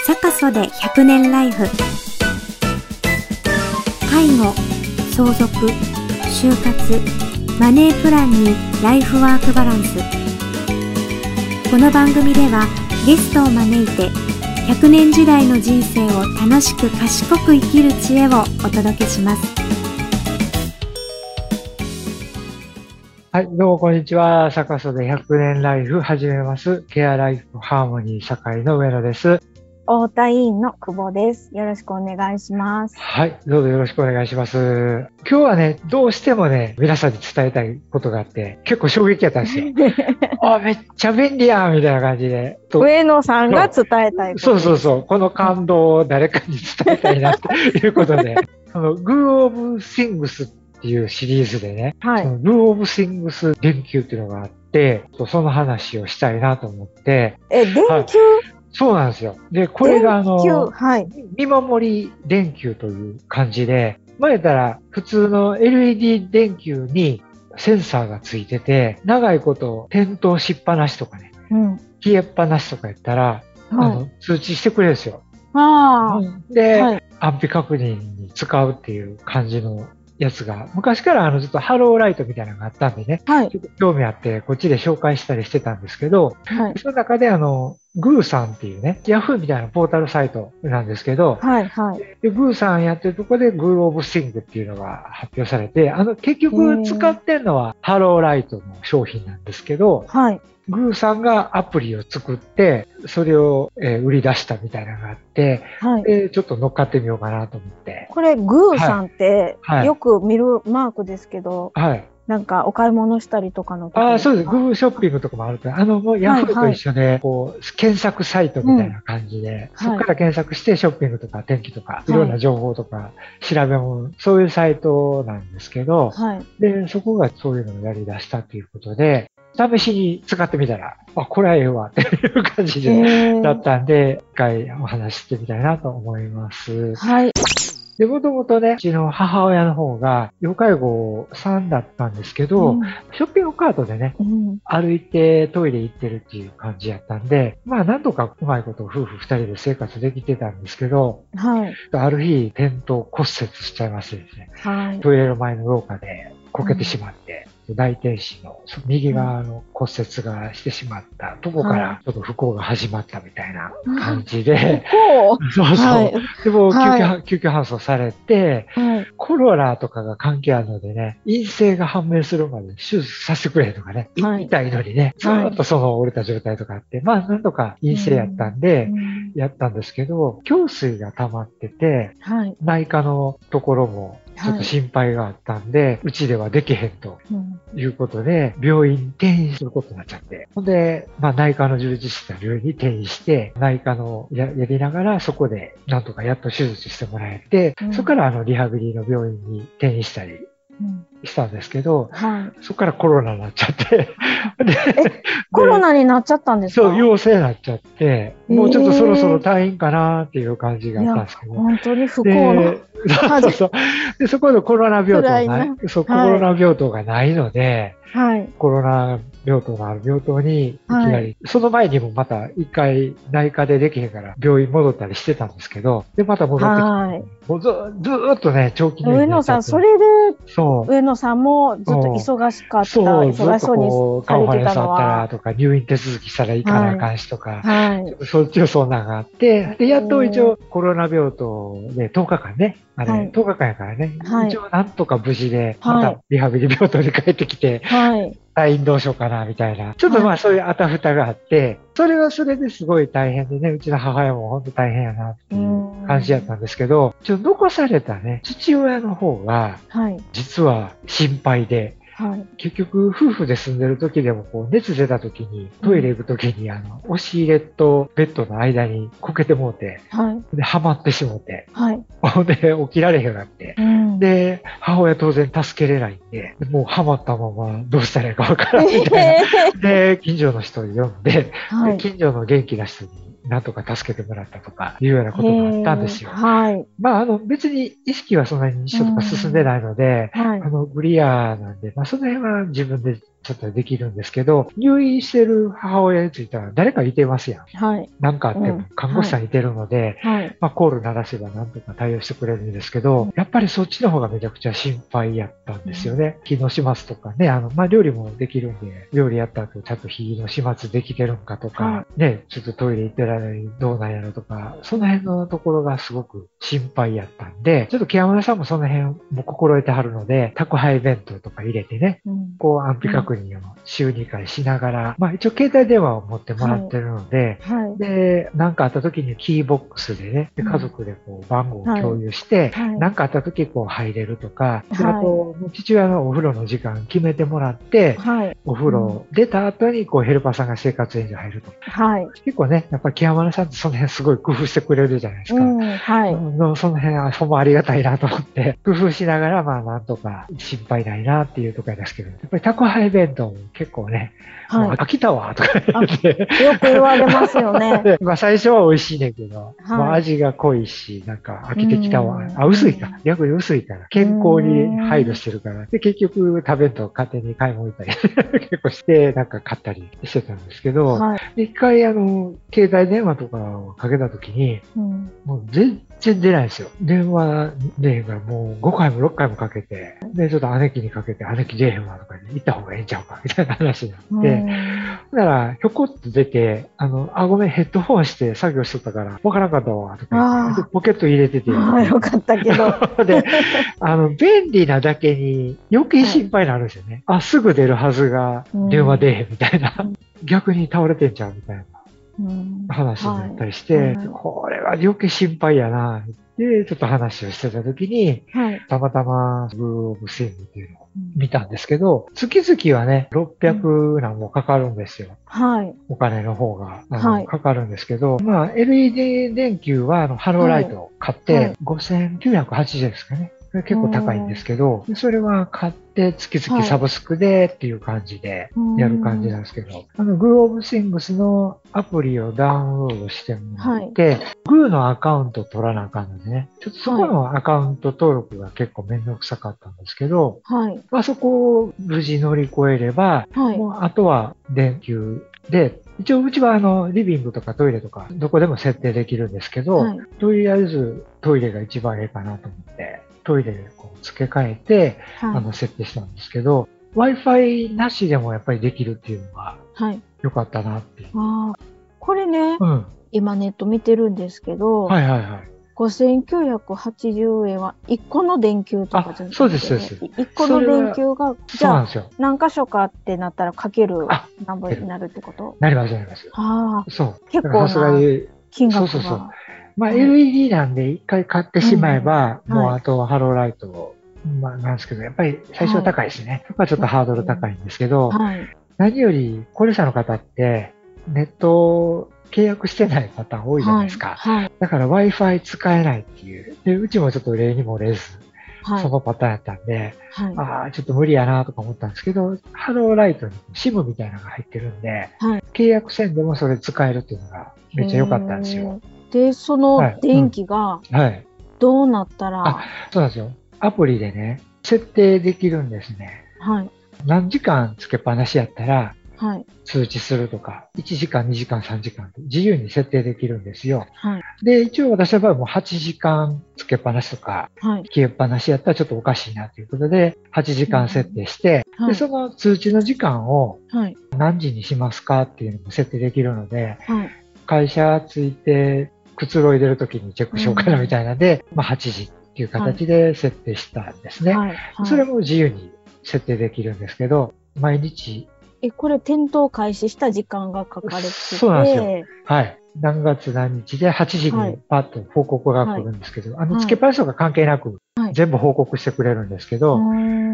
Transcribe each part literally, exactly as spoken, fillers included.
サカソでひゃくねんライフ。介護、相続、就活、マネープランにライフワークバランス。この番組ではゲストを招いてひゃくねん時代の人生を楽しく賢く生きる知恵をお届けします。 はい、どうもこんにちは。サカソでひゃくねんライフ始めます。ケアライフハーモニー社会の上野です。 太田委員の久保です。よろしくお願いします。 はい、どうぞよろしくお願いします。今日はね、どうしてもね、皆さんに伝えたいことがあって、結構衝撃やったんですよ。あ、めっちゃ便利やんみたいな感じで。 上野さんが伝えたいこと。 そうそうそう。この感動を誰かに伝えたいなっていうことで、そのグーオブシングスっていうシリーズでね、 はい、 そのグーオブシングス電球っていうのがあって、その話をしたいなと思って。 え、電球、はい、 そうなんですよ。で、これがあの、 はい、 見守り電球という感じで、前言ったら普通の エルイーディー 電球にセンサーがついてて、長いこと点灯しっぱなしとかね、うん、消えっぱなしとか言ったら、はい、あの通知してくれるんですよ。 あで、はい、安否確認に使うっていう感じのやつが、昔からあのずっとハローライトみたいなのがあったんでね、はい、ちょっと興味あってこっちで紹介したりしてたんですけど、はい、その中であの、グーさんっていうね、ヤフーみたいなポータルサイトなんですけど、 はいはい、 でグーさんやってるところでグーオブシングっていうのが発表されて、あの結局使ってるのはハローライトの商品なんですけど、はい、グーさんがアプリを作って、それを、えー、売り出したみたいなのがあって、はい、でちょっと乗っかってみようかなと思って。 これグーさんって、はい、よく見るマークですけど、はい、なんかお買い物したりとかの時ああ、そうです。グーショッピングとかもあるから、あの、もうヤフーと一緒で、こう、検索サイトみたいな感じで、うん、そこから検索してショッピングとか天気とか、いろんな情報とか、調べ物、そういうサイトなんですけど、はい、で、そこがそういうのをやり出したということで、試しに使ってみたら、あ、これはええわっていう感じで、だったんで、一回お話ししてみたいなと思います。はい。で、もともとね、うちの母親の方が、要介護さんだったんですけど、うん、ショッピングカートでね、うん、歩いてトイレ行ってるっていう感じやったんで、まあなんとかうまいこと夫婦二人で生活できてたんですけど、はい、ある日、転倒骨折しちゃいましてですね、はい、トイレの前の廊下でこけてしまって、うん大天使の右側の骨折がしてしまったとこからちょっと不幸が始まったみたいな感じで、 うん、 そうそう、はい、でも救急、はい、救急搬送されて、はい、コロナとかが関係あるのでね、陰性が判明するまで手術させてくれとかね、はい、痛いのにね、ずっとその折れた状態とかあって、まあなんとか陰性やったんで、やったんですけど、胸水が溜まってて、はい、内科のところもちょっと心配があったんで、うちではできへんということで、病院に転院することになっちゃって。ほんで、まあ内科の充実した病院に転院して、内科の や, やりながらそこでなんとかやっと手術してもらえて、うん、そこからあのリハビリの病院に転院したりしたんですけど、うんはい、そこからコロナになっちゃって。でコロナになっちゃったんですか？ そう、陽性になっちゃって、もうちょっとそろそろ退院かなっていう感じがあったんですけど。 本当に不幸な。 そうそう。で、そこでコロナ病棟がない、そう、コロナ病棟がないので、はい、コロナ病棟がある病棟にいきなり、はい、その前にもまた一回内科でできへんから病院戻ったりしてたんですけど、で、また戻ってきて、はい、もうず, ずーっとね、長期入院上野さん、それで、そう上野さんもずっと忙しかった。そう、忙しそうにされてたのは。カンファレンスあったらとか、入院手続きしたらいかなあかんしとか、はいはい、そっちをそんなのがあって、で、やっと一応コロナ病棟でとおかかんね、あれ、はい、とおかかんやからね、はい、一応なんとか無事で、またリハビリ病棟に帰ってきて、はい、退院どうしようかな、みたいな。ちょっとまあそういうあたふたがあって、それはそれですごい大変でね、うちの母親も本当大変やなっていう感じやったんですけど、ちょっと残されたね、父親の方が、実は心配で、はい、結局、夫婦で住んでる時でも、こう、熱出た時に、トイレ行く時に、あの、押し入れとベッドの間にこけてもうて、はい、で、はまってしもうて、はい、ほんで、起きられへんようになって、うん、で、母親当然助けれないんで、もうはまったままどうしたらいいかわからんみたいな。で、近所の人を呼んで、はい、で近所の元気な人に、なんとか助けてもらったとかいうようなことがあったんですよ。はい。まあ、あの、別に意識はそんなに一緒とか進んでないので、はい、あの、グリアなんで、まあ、その辺は自分でちちょっとできるんですけど、入院してる母親については誰かいてますやん。 はい。 なんかあっても看護師さんいてるので、 はい。 まあコール鳴らせばなんとか対応してくれるんですけど、やっぱりそっちの方がめちゃくちゃ心配やったんですよね。火の始末とかね、あの、まあ料理もできるんで、料理やった後ちゃんと火の始末できてるんかとか、はい、ね、ちょっとトイレ行ってられないどうなんやろとか、その辺のところがすごく心配やったんで、ちょっと木山さんもその辺も心得てはるので、宅配弁当とか入れてね、うん、こう安否確認を週にかいしながら、まあ一応携帯電話を持ってもらってるので、はいはい、で、なんかあった時にキーボックスでね、で家族でこう番号を共有して、はいはい、なんかあった時こう入れるとか、であと、父親のお風呂の時間決めてもらって、はい、お風呂出た後にこうヘルパーさんが生活援助入るとか、はい、結構ね、やっぱり木山さんってその辺すごい工夫してくれるじゃないですか。うんはい、のその辺はほんまありがたいなと思って、工夫しながらまあなんとか心配ないなっていうところですけど、やっぱり宅配弁当も結構ね、はい、もう飽きたわとか言って。 よく言われますよね。 まあ最初は美味しいねんけど、はい、もう味が濃いし、なんか飽きてきたわ。あ、薄いか。逆に薄いから。健康に配慮してるから。で、結局食べんと勝手に買い物行ったり結構して、なんか買ったりしてたんですけど、はい、一回あの、携帯電話とかをかけたときに、うん、もう全然出ないんですよ。電話出へんからもうごかいもろっかいもかけて、で、ちょっと姉貴にかけて、姉貴出へんわとかに行った方がええんちゃうかみたいな話になって、だから、ひょこっと出て、あの、あ、ごめん、ヘッドホンして作業しとったから、わからんかったわ、とか言って、ポケット入れてて。 ああ、よかったけど。 で、あの、便利なだけに余計心配になるんですよね。はい、あ、すぐ出るはずが、電話出へんみたいな。逆に倒れてんちゃうみたいな。話になったりして、はいはい、これは余計心配やな、で、ちょっと話をしてた時に、はい、たまたまグーオブスイングっていうのを見たんですけど、月々はね、ろっぴゃくなんもかかるんですよ。はい。お金の方が、あの、はい、かかるんですけど、まあ、エルイーディー 電球は、あの、ハローライトを買って、ごせんきゅうひゃくはちじゅうえんですかね。結構高いんですけど、それは買って月々サブスクでっていう感じでやる感じなんですけど、はい、あの、グーオブシングスのアプリをダウンロードしてもらって、はい、グーのアカウント取らなあかんのでね、ちょっとそこのアカウント登録が結構めんどくさかったんですけど、はい、まあそこを無事乗り越えれば、はい、もうあとは電球で、一応うちはあのリビングとかトイレとかどこでも設定できるんですけど、はい、とりあえずトイレが一番ええかなと思って、トイレでこう付け替えて、はい、あの設定したんですけど、Wi-Fi なしでもやっぱりできるっていうのが良かったなっていう。 あこれね、うん、今ネット見てるんですけど、 はいはいはい、 ごせんきゅうひゃくはちじゅうえんはいっこの電球とかじゃなくて、ね、 そうですそうです。 いっこの電球がじゃあ何箇所かってなったらかける何本になるってこと？ なりますなります。 ああ、 そう。 結構な金額が。そうそうそう。 まあ、エルイーディー なんで一回買ってしまえば、うん、もうあとはハローライトを、まあなんですけど、やっぱり最初は高いですね。はい、そこはちょっとハードル高いんですけど、はい、何より高齢者の方ってネット契約してないパターン多いじゃないですか。はいはい、だから Wi-Fi 使えないっていう。で、うちもちょっと例にもれず、はい、そのパターンやったんで、はい、ああ、ちょっと無理やなとか思ったんですけど、ハローライトに シム みたいなのが入ってるんで、はい、契約せんでもそれ使えるっていうのがめっちゃ良かったんですよ。 で、その電気がどうなったら、 はいうん、あ、そうなんですよ。アプリでね、設定できるんですね。はい。何時間つけっぱなしやったら、はい。通知するとか、いちじかん、にじかん、さんじかんと自由に設定できるんですよ。はい。で、一応私の場合もはちじかんつけっぱなしとか、はい。消えっぱなしやったらちょっとおかしいなということで、はちじかん設定して、うんはい、で、その通知の時間を、はい。何時にしますかっていうのも設定できるので、はい。会社ついて、くつろいでる時にチェックしようかなみたいなので、うん、まあはちじっていう形で設定したんですね。はいはい、それも自由に設定できるんですけど、毎日。 え、これ点灯開始した時間が書かれてて。 そうなんですよ。はい。何月何日ではちじにパッと報告が来るんですけど、はい、あの、つけっぱなしとか関係なく、全部報告してくれるんですけど、はい、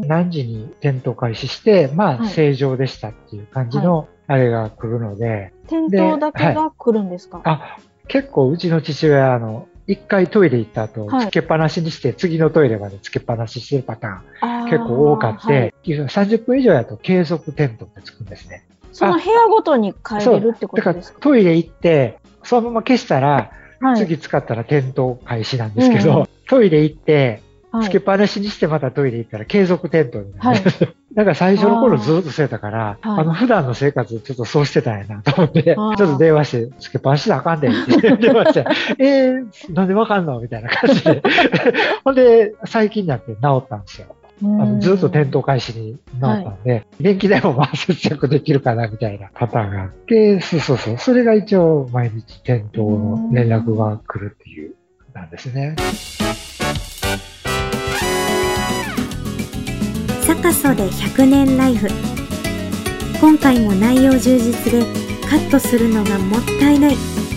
何時に点灯開始して、まあ、正常でしたっていう感じの、あれが来るので。はい、 点灯だけが来るんですか？ はい、あ結構うちの父親、あの、一回トイレ行った後、はい、つけっぱなしにして、次のトイレまでつけっぱなししてるパターン、結構多かって、はい、さんじゅっぷん以上やと継続点灯ってつくんですね。 その部屋ごとに変えれるってことですか？ だからトイレ行って、そのまま消したら、はい、次使ったら点灯開始なんですけど、うんうん、トイレ行って、 はい、つけっぱなしにしてまたトイレ行ったら継続転倒になる。はい、だから最初の頃ずっとしてたから、あ, あの普段の生活ちょっとそうしてたんやなと思って、ちょっと電話して、つけっぱなしであかんでって電話して、えー、なんでわかんのみたいな感じで。ほんで、最近になって治ったんですよ。あのずっと転倒開始になったんで、はい、電気代もまあ節約できるかなみたいなパターンがあって、そうそうそう。それが一応毎日転倒の連絡が来るっていうなんですね。 サカソでひゃくねんライフ。今回も内容充実でカットするのがもったいない。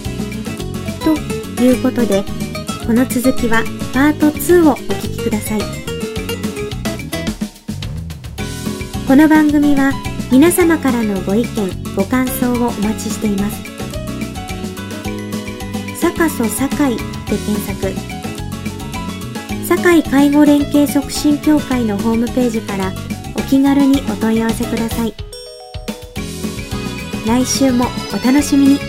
ということで、この続きはパートツーをお聞きください。この番組は皆様からのご意見、ご感想をお待ちしています。サカソ堺で検索。堺介護連携促進協会のホームページからお気軽にお問い合わせください。来週もお楽しみに。